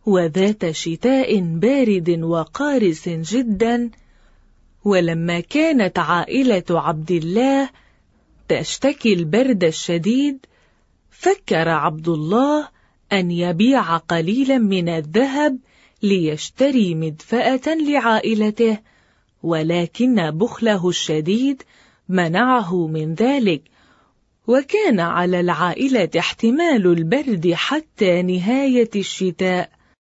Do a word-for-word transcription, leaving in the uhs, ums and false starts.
وذات شتاء بارد وقارس جدا، ولما كانت عائلة عبد الله تشتكي البرد الشديد، فكر عبد الله أن يبيع قليلا من الذهب ليشتري مدفأة لعائلته، ولكن بخله الشديد منعه من ذلك، وكان على العائلة احتمال البرد حتى نهاية الشتاء.